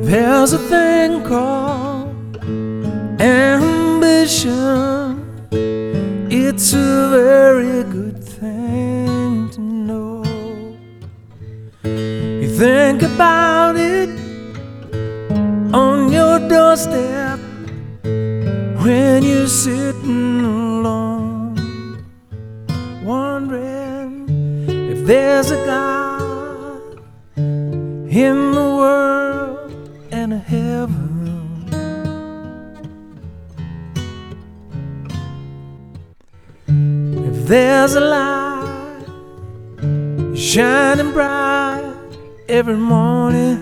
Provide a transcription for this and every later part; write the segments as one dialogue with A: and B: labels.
A: There's a thing called ambition. It's a very good thing to know. You think about it on your doorstep when you're sitting alone, wondering if there's a God in the world and a heaven. If there's a light shining bright every morning,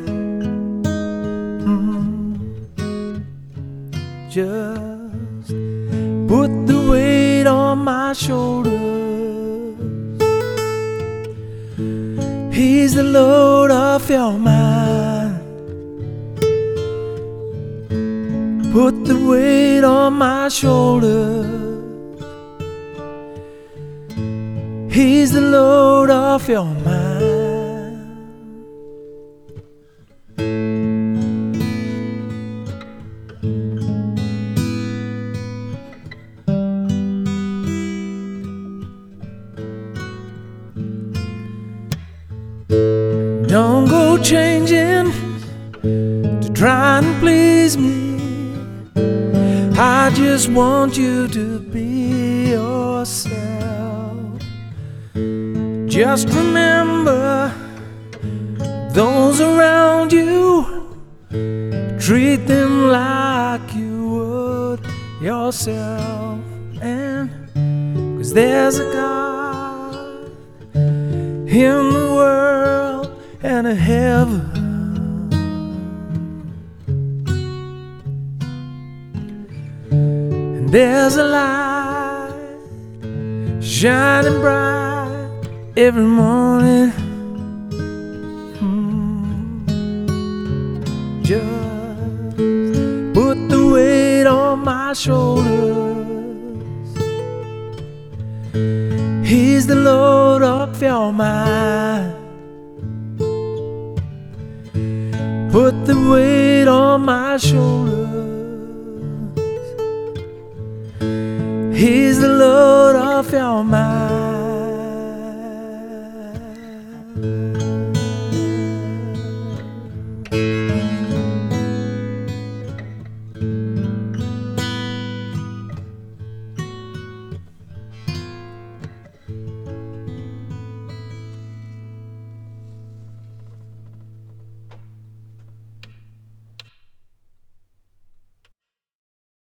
A: just put the weight on my shoulders. He's the load off your mind. Put the weight on my shoulders. He's the load off your mind. Don't go changing to try and please me. I just want you to be yourself. Just remember those around you. Treat them like you would yourself. And 'cause there's a God in the world and a heaven. And there's a light shining bright every morning. Just put the weight on my shoulders. He's the load off your mind. Put the weight on my shoulders. He's the load off your mind.